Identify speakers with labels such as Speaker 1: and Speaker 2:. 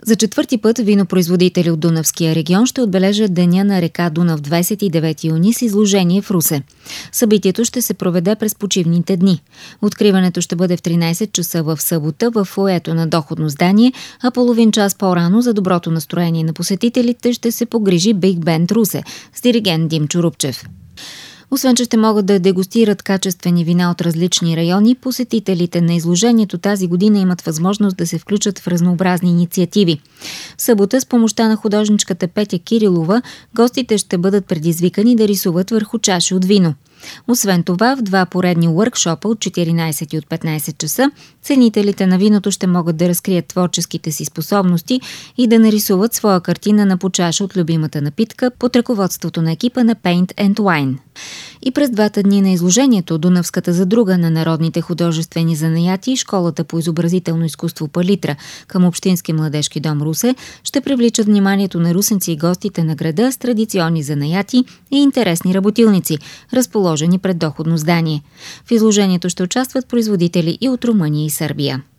Speaker 1: За четвърти път винопроизводители от Дунавския регион ще отбележат Деня на река Дунав 29 юни с изложение в Русе. Събитието ще се проведе през почивните дни. Откриването ще бъде в 13 часа в събота в фоайето на доходно здание, а половин час по-рано за доброто настроение на посетителите ще се погрижи Биг Бенд Русе с диригент Димчо Рупчев. Освен, че ще могат да дегустират качествени вина от различни райони, посетителите на изложението тази година имат възможност да се включат в разнообразни инициативи. В събота с помощта на художничката Петя Кирилова, гостите ще бъдат предизвикани да рисуват върху чаши от вино. Освен това, в два поредни уъркшопа от 14 и от 15 часа, ценителите на виното ще могат да разкрият творческите си способности и да нарисуват своя картина на по чаша от любимата напитка под ръководството на екипа на Paint and Wine. И през двата дни на изложението Дунавската задруга на народните художествени занаяти и Школата по изобразително изкуство Палитра към Общински младежки дом Русе ще привличат вниманието на русенци и гостите на града с традиционни занаяти и интересни работилници, разположени пред доходно здание. В изложението ще участват производители и от Румъния и Сърбия.